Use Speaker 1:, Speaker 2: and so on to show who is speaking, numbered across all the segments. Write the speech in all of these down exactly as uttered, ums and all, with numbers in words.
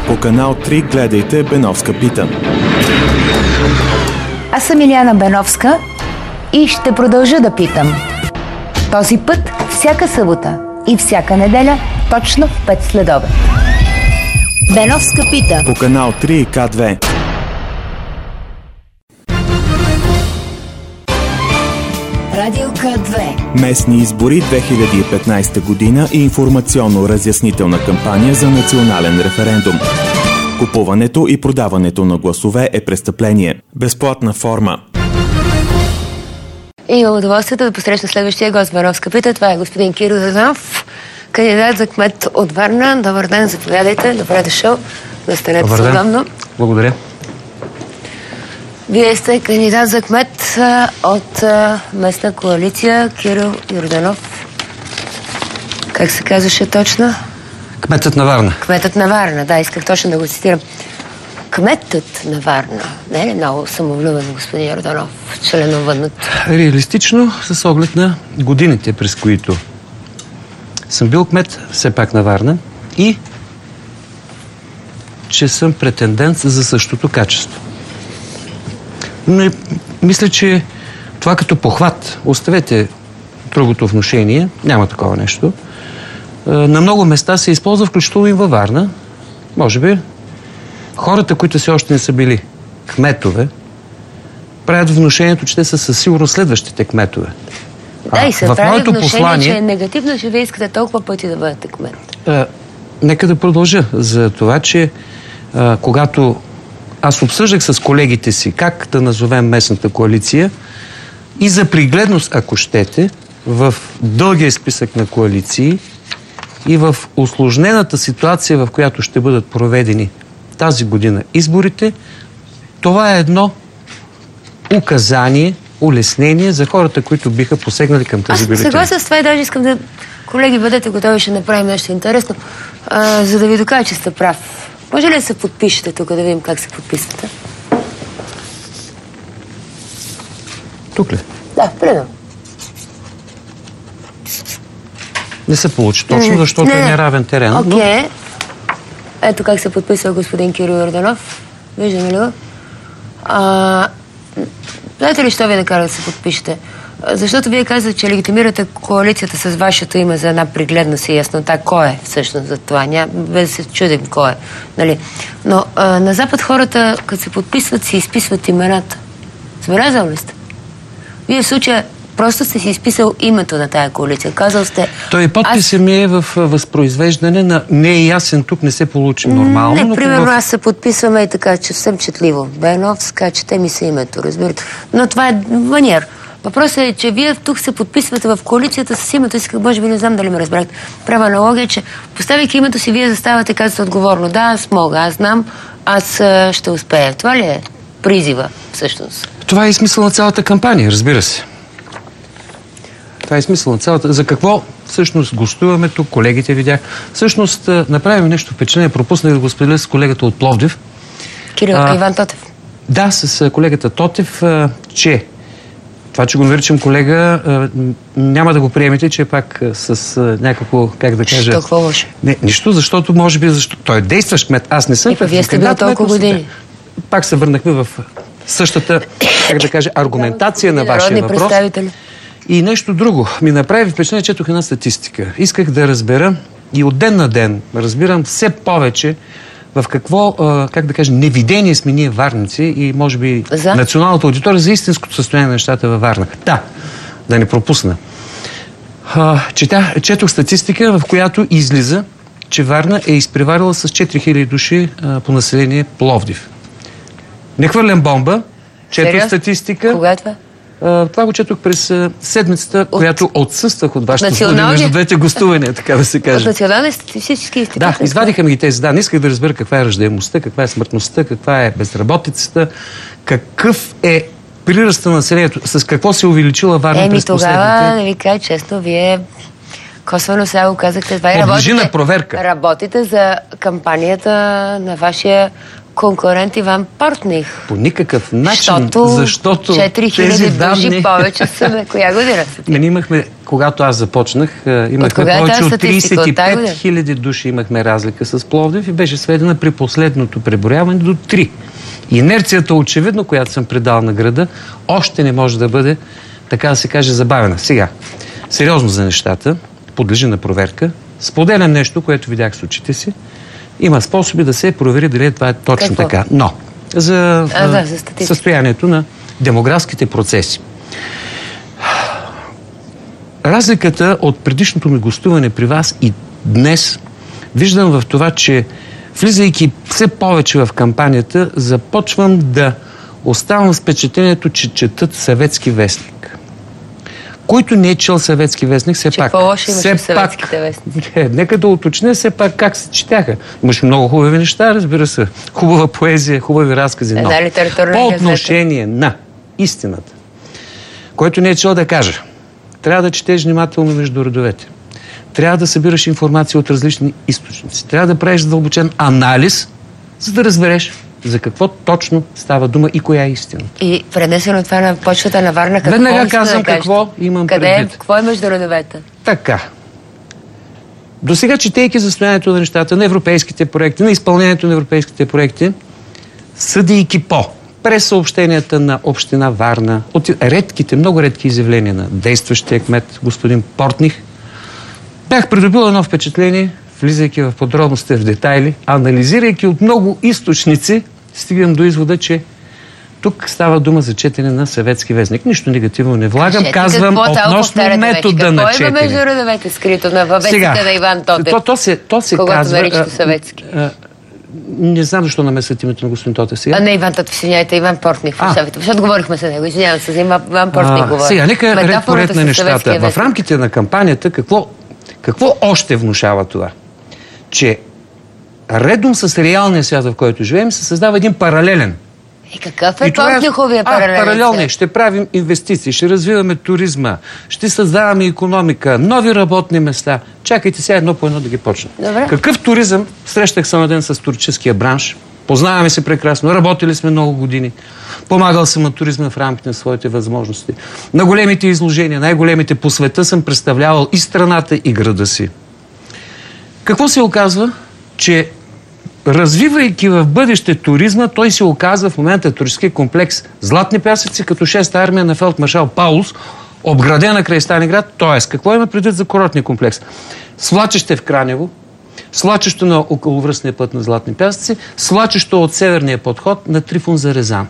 Speaker 1: По канал три гледайте Беновска пита.
Speaker 2: Аз съм Илияна Беновска и ще продължа да питам. Този път всяка събота и всяка неделя точно в пет следобед. Беновска пита.
Speaker 1: По канал три и К две.
Speaker 2: Радио К две.
Speaker 1: Местни избори две хиляди и петнайсета година и информационно-разяснителна кампания за национален референдум. Купуването и продаването на гласове е престъпление. Безплатна форма.
Speaker 3: И имам удоволствието да посрещна следващия гост в Беновска пита. Това е господин Кирил Йорданов, кандидат за кмет от Варна. Добър ден, заповядайте. Добре дошъл. Настанете се удобно.
Speaker 4: Благодаря.
Speaker 3: Вие сте кандидат за кмет от местна коалиция Кирил Йорданов. Как се казваше точно?
Speaker 4: Кметът на Варна.
Speaker 3: Кметът на Варна, да, исках точно да го цитирам. Кметът на Варна. Не е ли много самовлюбен, господин Йорданов, членуван?
Speaker 4: Реалистично, с оглед на годините, през които съм бил кмет, все пак на Варна, и че съм претендент за същото качество. Но и, мисля, че това като похват, оставете другото внушение, няма такова нещо. На много места се използва, включително и във Варна. Може би хората, които все още не са били кметове, правят внушението, че те са със сигурност следващите кметове.
Speaker 3: Да, и се
Speaker 4: в
Speaker 3: прави внушение,
Speaker 4: послание,
Speaker 3: че е негативно, че вие искате толкова пъти да бъдете кмет.
Speaker 4: А, нека да продължа за това, че а, когато аз обсъждах с колегите си как да назовем местната коалиция и за пригледност, ако щете, в дългия списък на коалиции и в усложнената ситуация, в която ще бъдат проведени тази година изборите, това е едно указание, улеснение за хората, които биха посегнали към тази бюлетина.
Speaker 3: Аз съгласен с това и даже искам да... Колеги, бъдете готови, ще направим нещо интересно, а, за да ви докажа, че сте прав. Може ли да се подпишете тук, да видим как се подписвате?
Speaker 4: Тук ли?
Speaker 3: Да, примерно.
Speaker 4: Не се получи точно, защото не, не. е неравен терен.
Speaker 3: Окей. Okay. Но... Ето как се подписва господин Кирил Йорданов. Виждаме ли го? А... Знаете ли, що ви накара да се подпишете? Защото вие казвате, че легитимирате коалицията с вашето име за една пригледност и яснота. Кой е всъщност за това? Няма без да се чудим кой е. Нали? Но а, на Запад хората, като се подписват, си изписват имената. Забелязал ли сте? Вие в случая просто сте си изписал името на тая коалиция. Казал сте...
Speaker 4: Той подписа аз... ми е в възпроизвеждане на неясен, тук не се получи нормално.
Speaker 3: Не,
Speaker 4: но
Speaker 3: примерно
Speaker 4: в...
Speaker 3: аз се подписваме и така, че съвсем четливо. Беновска, чете ми се името, разбирате. Но това е маниер. Въпросът е, че вие тук се подписвате в коалицията с името. Исках, може би, не знам дали ме разбрахте. Права аналогия, че поставяйки името си, вие заставате и казвате отговорно. Да, аз мога, аз знам, аз а, ще успея. Това ли е призива, всъщност? Това
Speaker 4: е и смисъл на цялата кампания, разбира се. Това е смисъл на цялата... За какво всъщност гостуваме тук, колегите видях. Всъщност направим нещо впечатление. Пропуснах да го споделя с колегата от Пловдив.
Speaker 3: Кирил, а, Иван Тотев.
Speaker 4: Да, с колегата Тотев, а, че това, че го наричам колега, а, няма да го приемете, че е пак а, с а, някакво, как да кажа...
Speaker 3: Що, какво лошо?
Speaker 4: Не, нищо, защото може би... Защо... Той е действащ кмет. Аз не съм...
Speaker 3: И вие сте били толкова години.
Speaker 4: Пак се върнахме в същата, как да кажа, аргументация на вашия въпрос. И нещо друго. Ми направи впечатление, четох една статистика. Исках да разбера и от ден на ден разбирам все повече в какво, как да кажа, невидение сме ние варници и може би за? националната аудитория за истинското състояние на нещата във Варна. Да, да не пропусна. Чета, четох статистика, в която излиза, че Варна е изпреварила с четири хиляди души по население Пловдив. Не хвърлям бомба, четох статистика.
Speaker 3: Кога е това?
Speaker 4: Uh, това го четох през uh, седмицата, от... която отсъствах от вашето студио между двете гостувания, така да се каже.
Speaker 3: От Националния статистически институт?
Speaker 4: Да, извадиха ми ги тези данни. Исках да разбера каква е раждаемостта, каква е смъртността, каква е безработицата, какъв е приръста на населението, с какво се увеличила Варна
Speaker 3: Еми,
Speaker 4: през последните...
Speaker 3: Еми тогава, да ви кажа честно, вие косвено сега го казахте. Това и
Speaker 4: работите, проверка.
Speaker 3: Работите за кампанията на вашия конкурент Иван Портних.
Speaker 4: По никакъв начин,
Speaker 3: защото,
Speaker 4: защото
Speaker 3: четири хиляди души повече са. Бе. Коя година са ти?
Speaker 4: Мен имахме, когато аз започнах, имахме от повече от тридесет и пет хиляди души имахме разлика с Пловдив и беше сведена при последното преброяване до три. Инерцията, очевидно, която съм предал на града, още не може да бъде, така да се каже, забавена. Сега, сериозно за нещата, подлежи на проверка. Споделям нещо, което видях с очите си. Има способи да се провери дали това е точно Какво? така. Но, за, а, да, за състоянието на демографските процеси. Разликата от предишното ми гостуване при вас и днес виждам в това, че влизайки все повече в кампанията, започвам да оставам с впечатлението, че четат съветски вестник. Който не е чел съветски вестник, все
Speaker 3: че
Speaker 4: пак...
Speaker 3: по-лошо имаше съветските вестници.
Speaker 4: Не, нека да уточня все пак как се четяха. Имаше много хубави неща, разбира се. Хубава поезия, хубави разкази. Но по отношение на истината, който не е чел да каже, трябва да четеш внимателно между редовете. Трябва да събираш информация от различни източници. Трябва да правиш задълбочен анализ, за да разбереш за какво точно става дума и коя е истината.
Speaker 3: И пренесено това на почвата на Варна, какво
Speaker 4: Веднага казвам да какво имам
Speaker 3: Къде
Speaker 4: предвид.
Speaker 3: Е, какво е между редовете?
Speaker 4: Така. До сега, четейки за състоянието на нещата, на европейските проекти, на изпълнението на европейските проекти, съдейки по през съобщенията на община Варна, от редките, много редки изявления на действащия кмет господин Портних, бях придобил едно впечатление, влизайки в подробности, в детайли, анализирайки от много източници, стигам до извода, че тук става дума за четене на съветски вестник. Нищо негативно не влагам. Кажете, казвам относно метода на четене.
Speaker 3: Какво има между редовете скрито на вестника на Иван Тотев?
Speaker 4: То, то се, то се
Speaker 3: когато
Speaker 4: казва...
Speaker 3: наричате съветски.
Speaker 4: А, а, не знам защо намесват името на господин Тотев сега.
Speaker 3: А не Иван Тотев, извиняйте, Иван Портних. Защото говорихме с него. Извинявам се, за Иван Портних говоря.
Speaker 4: Сега, нека ред поред на нещата. В рамките на кампанията, какво, какво още внушава това? Че редом с реалния свят, в който живеем, се създава един паралелен.
Speaker 3: И какъв е Портниховия паралелен?
Speaker 4: А, паралелен. Ще правим инвестиции, ще развиваме туризма, ще създаваме икономика, нови работни места. Чакайте сега едно по едно да ги почнем.
Speaker 3: Добре.
Speaker 4: Какъв туризъм? Срещах съм ден с туристическия бранш. Познаваме се прекрасно. Работили сме много години. Помагал съм на туризма в рамките на своите възможности. На големите изложения, най-големите по света съм представлявал и страната, и града си. Какво се оказва? Че развивайки в бъдеще туризма, той се оказва в момента туристически комплекс Златни пясъци, като шеста армия на фелдмаршал Паулус, обградена край Сталинград. Тоест, какво има предвид за курортния комплекс? Свлачище в Кранево, свлачещо на околовръстния път на Златни пясъци, свлачещо от северния подход на Трифон за Резан.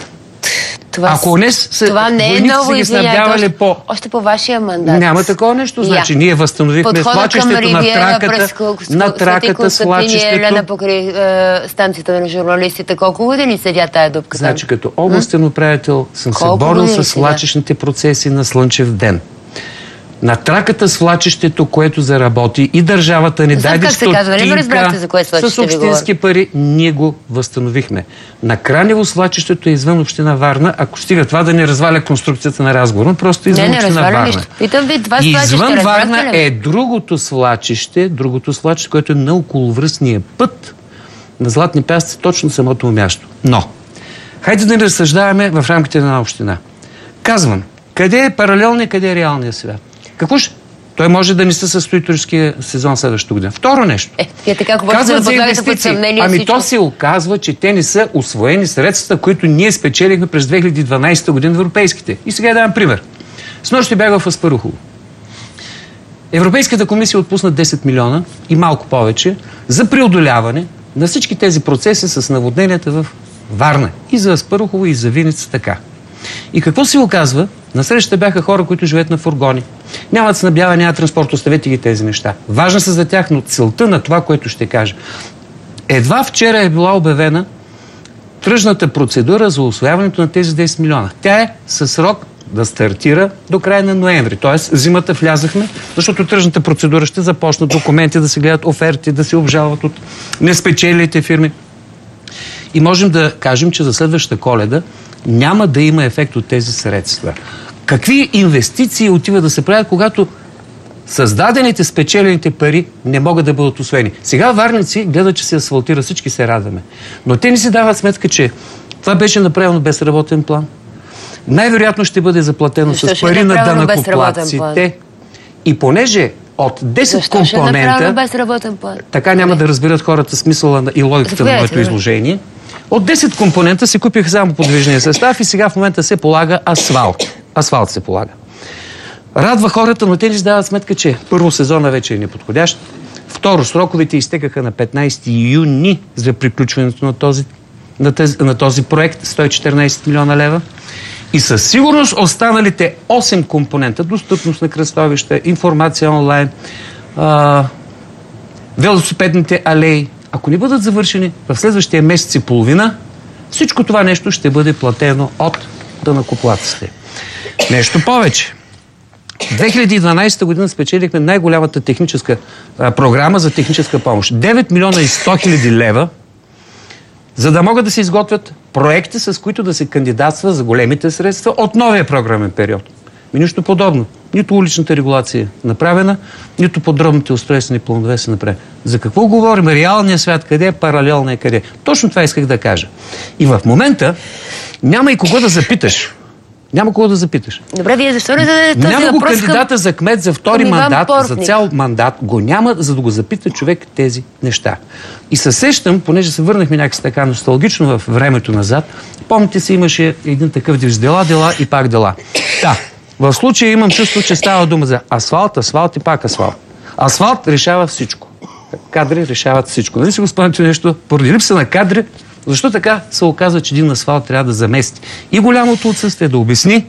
Speaker 3: Това,
Speaker 4: Ако не са,
Speaker 3: това не е ново, извинявайте, още,
Speaker 4: по...
Speaker 3: още по вашия мандат.
Speaker 4: Няма такова нещо. Значи, yeah. ние възстановихме свлачището на траката, на траката, свлачището.
Speaker 3: Елена покрай е, станцията на журналистите. Колко години седя тая дупка?
Speaker 4: Значи, там? Като областен управител съм Колко се борил с свлачищните процеси на Слънчев ден. На траката свлачището, което заработи и държавата ни даде стотинка с общински пари, ние го възстановихме. На Кранево свлачището е извън община Варна, ако стига това да не разваля конструкцията на разговор, просто извън не, не община Варна. Нищо.
Speaker 3: Питам ви, това
Speaker 4: и извън Варна е другото свлачище, другото свлачище, което е на околовръстния път на Златни пясъци, точно самото място. Но, хайде да не разсъждаваме в рамките на една община. Казвам, къде е паралелният, къде е реалният свят? Какво ще? Той може да не се състои туристическия сезон следващата година. Второ нещо.
Speaker 3: Е, е така, казват за инвестиции.
Speaker 4: Ами всичко. То се оказва, че те не са усвоени средствата, които ние спечелихме през две хиляди и дванадесета година в европейските. И сега давам пример. Снощи бях в Аспарухово. Европейската комисия отпусна десет милиона и малко повече за преодоляване на всички тези процеси с наводненията в Варна. И за Аспарухово, и за Виница така. И какво се оказва? На срещата бяха хора, които живеят на фургони. Нямат снабдяване, нямат транспорт, оставете ги тези неща. Важно са за тях, но целта на това, което ще кажа. Едва вчера е била обявена тръжната процедура за усвояването на тези десет милиона. Тя е със срок да стартира до края на ноември. Тоест, зимата влязахме, защото тръжната процедура ще започнат документи, да се гледат оферти, да се обжалват от неспечелите фирми. И можем да кажем, че за следващата Коледа няма да има ефект от тези средства. Какви инвестиции отива да се правят, когато създадените, спечелените пари не могат да бъдат усвоени. Сега варници гледат, че се асфалтира, всички се радваме. Но те не си дават сметка, че това беше направено без работен план. Най-вероятно ще бъде заплатено
Speaker 3: Защо
Speaker 4: с пари на данъкоплатците. И понеже от десет
Speaker 3: Защо
Speaker 4: компонента,
Speaker 3: без работен план?
Speaker 4: така няма да разберат хората смисъла и логиката на моето изложение, от десет компонента се купиха само подвижния състав и сега в момента се полага асфалт. Асфалт се полага. Радва хората, но те не си дават сметка, че първо сезона вече е неподходящ. Второ, сроковете изтекаха на петнайсети юни за приключването на този, на тези, на този проект, сто и четиринайсет милиона лева. И със сигурност останалите осем компонента, достъпност на кръстовища, информация онлайн, а, велосипедните алеи, ако не бъдат завършени в следващия месец и половина, всичко това нещо ще бъде платено от данъкоплатците. Нещо повече. две хиляди и дванайсета година спечелихме най-голямата техническа а, програма за техническа помощ. девет милиона и сто хиляди лева, за да могат да се изготвят проекти, с които да се кандидатства за големите средства от новия програмен период. И нищо подобно. Нито уличната регулация е направена, нито подробните устройствени планове са направени. За какво говорим? Реалният свят къде е, паралелния къде е? Точно това исках да кажа. И в момента няма и кого да запиташ. Няма кого да запиташ.
Speaker 3: Добре, вие защо не зададете този
Speaker 4: няма
Speaker 3: въпрос?
Speaker 4: Няма го кандидата за кмет за втори мандат, Портник. За цял мандат го няма, за да го запита човек тези неща. И се сещам, понеже се върнахме някакси така носталгично в времето назад, помните си, имаше един такъв девиз: дела, дела и пак дела. Да, в случая имам чувство, че става дума за асфалт, асфалт и пак асфалт. Асфалт решава всичко. Кадри решават всичко. Нали си го спомняте нещо? Поради липса на кадри, защо така се оказва, че един асфалт трябва да замести и голямото отсъствие, да обясни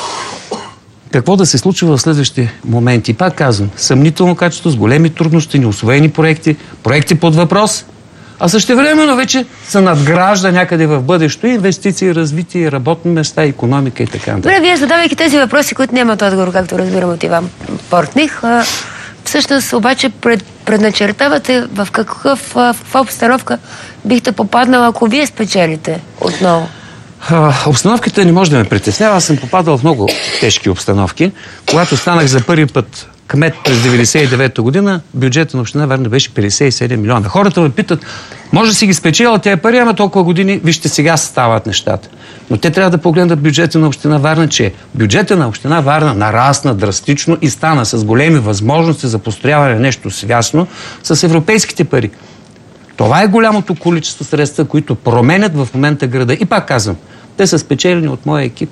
Speaker 4: какво да се случва в следващите моменти. Пак казвам, съмнително качество, с големи трудности, неусвоени проекти, проекти под въпрос, а същевременно вече се надгражда някъде в бъдещето инвестиции, развитие, работни места, икономика и така нататък.
Speaker 3: Добре, вие задавайки тези въпроси, които нямат отговор, както разбирам от Иван Портних, всъщност обаче пред, предначертавате в какъв, в каква обстановка бихте попаднал, ако вие спечелите отново?
Speaker 4: А, обстановката не може да ме притеснява. Аз съм попадал в много тежки обстановки. Когато станах за първи път кмет през деветдесет и девета година, бюджета на община Варна беше петдесет и седем милиона. Хората ме питат: може да си ги спечела тези пари, ама толкова години, вижте сега стават нещата. Но те трябва да погледнат бюджета на община Варна, че бюджета на община Варна нарасна драстично и стана с големи възможности за построяване на нещо свясно с европейските пари. Това е голямото количество средства, които променят в момента града. И пак казвам, те са спечелени от моя екип.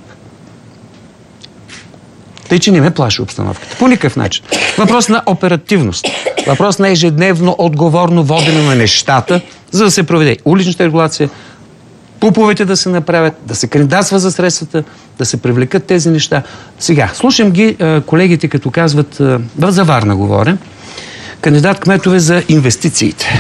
Speaker 4: Тъй, че не ме плаши обстановката. По никакъв начин. Въпрос на оперативност. Въпрос на ежедневно отговорно водене на нещата, за да се проведе уличната регулация, пуповете да се направят, да се кандидатства за средствата, да се привлекат тези неща. Сега, слушам ги колегите, като казват, за Варна говоря, кандидат кметове за инвестициите.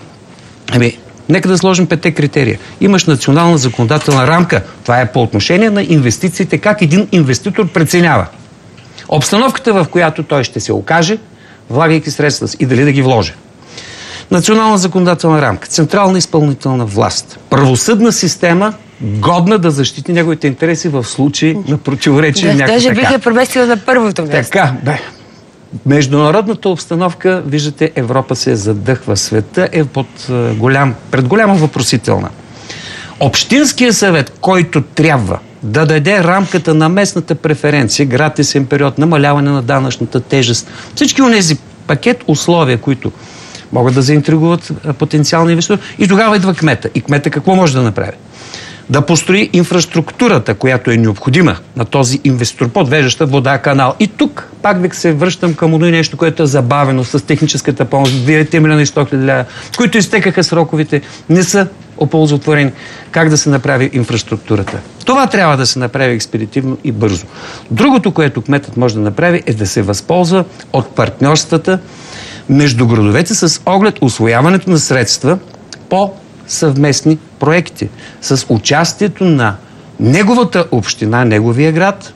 Speaker 4: Ами, нека да сложим петте критерия. Имаш национална законодателна рамка. Това е по отношение на инвестициите, как един инвеститор преценява обстановката, в която той ще се окаже, влагайки средства и дали да ги вложи. Национална законодателна рамка, централна изпълнителна власт, правосъдна система, годна да защити неговите интереси в случай на противоречие.
Speaker 3: Да, даже биха преместила на първото място.
Speaker 4: Така, бе. Международната обстановка, виждате, Европа се задъхва, света е под голям, пред голяма въпросителна. Общинския съвет, който трябва да даде рамката на местната преференция, гратисен период, намаляване на данъчната тежест, всички онези пакет условия, които могат да заинтригуват потенциални инвеститори, и тогава идва кмета. И кмета какво може да направи? Да построи инфраструктурата, която е необходима на този инвеститор, подвеждаща вода, канал. И тук пак ви се връщам към оно нещо, което е забавено с техническата помощ, девет милиона и сто хиляди лева, които изтекаха сроковите, не са оползотворени. Как да се направи инфраструктурата? Това трябва да се направи експедитивно и бързо. Другото, което кметът може да направи, е да се възползва от партньорствата между градовете с оглед усвояването на средства по съвместни проекти с участието на неговата община, неговия град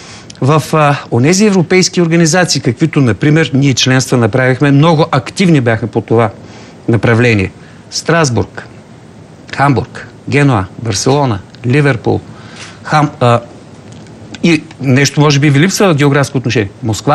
Speaker 4: в а, онези европейски организации, каквито, например, ние членства направихме, много активни бяхме по това направление. Страсбург, Хамбург, Генуа, Барселона, Ливерпул, Хам, а, и нещо може би ви липсва в географско отношение. Москва,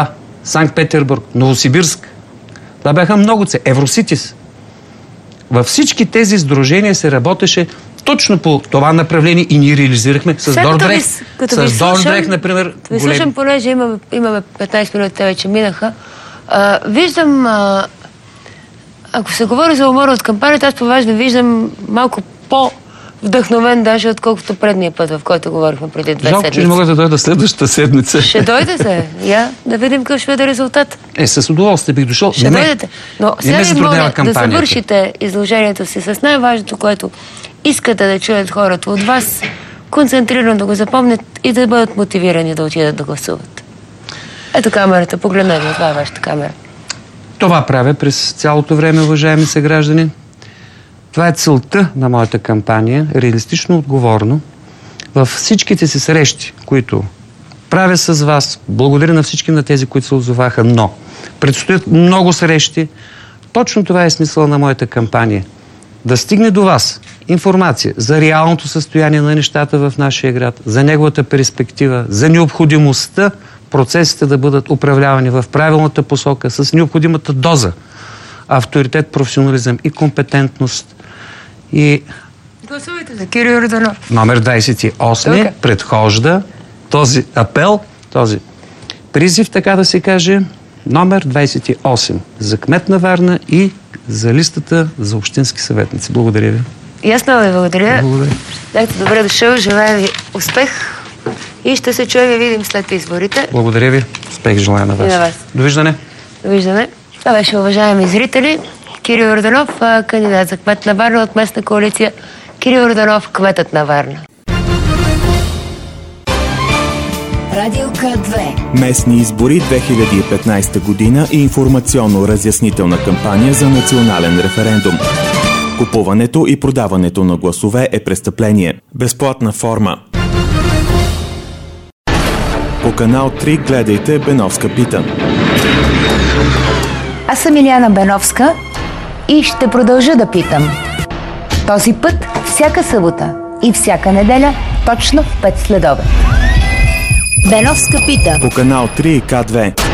Speaker 4: Санкт-Петербург, Новосибирск. Това бяха много цели. Евроситис. Във всички тези сдружения се работеше точно по това направление и ние реализирахме с Дордрех. С Дордрех, например.
Speaker 3: Ви слушам, понеже имаме, имаме петнайсет минути, те вече минаха. А, виждам, а, ако се говори за умора от кампанията, аз по-важно да виждам малко по-вдъхновен даже, отколкото предния път, в който говорихме преди две
Speaker 4: Жалко,
Speaker 3: седмици.
Speaker 4: че не мога да дойда следващата седмица.
Speaker 3: Ще дойдете, я, да видим какъв ще бъде резултат.
Speaker 4: Е, с удоволствие бих дошъл.
Speaker 3: Ще
Speaker 4: не,
Speaker 3: дойдете. Но сега ви моля да завършите изложението си с най-важното, което искате да чуят хората от вас, концентрирано да го запомнят и да бъдат мотивирани да отидат да гласуват. Ето камерата, погледнете, това е вашата камера.
Speaker 4: Това правя през цялото време, уважаеми съграждани. Това е целта на моята кампания, реалистично отговорно. Във всичките си срещи, които правя с вас, благодаря на всички на тези, които се отзоваха, но предстоят много срещи. Точно това е смисъла на моята кампания. Да стигне до вас информация за реалното състояние на нещата в нашия град, за неговата перспектива, за необходимостта процесите да бъдат управлявани в правилната посока с необходимата доза авторитет, професионализъм и компетентност. И
Speaker 3: гласувайте за Кирил Йорданов.
Speaker 4: Номер двайсет и осем okay. предхожда този апел, този призив, така да се каже, номер двайсет и осем за кмет на Варна и за листата за общински съветници. Благодаря ви.
Speaker 3: И аз много ви благодаря.
Speaker 4: Благодаря.
Speaker 3: Дайте, добре дошъл, желая ви успех и ще се чуем и видим след изборите.
Speaker 4: Благодаря ви. Успех желая на вас.
Speaker 3: И на вас.
Speaker 4: Довиждане.
Speaker 3: Довиждане. Това беше, уважаеми зрители, Кирил Йорданов, кандидат за кмет на Варна от местна коалиция. Кирил Йорданов, кметът на Варна.
Speaker 2: Радио К две.
Speaker 1: Местни избори две хиляди и петнайсета година и информационно-разяснителна кампания за национален референдум. Купуването и продаването на гласове е престъпление. Безплатна форма. По канал три гледайте Беновска пита.
Speaker 2: Аз съм Илияна Беновска и ще продължа да питам. Този път всяка събота и всяка неделя точно в пет следобед. Беновска пита.
Speaker 1: По канал три и К две.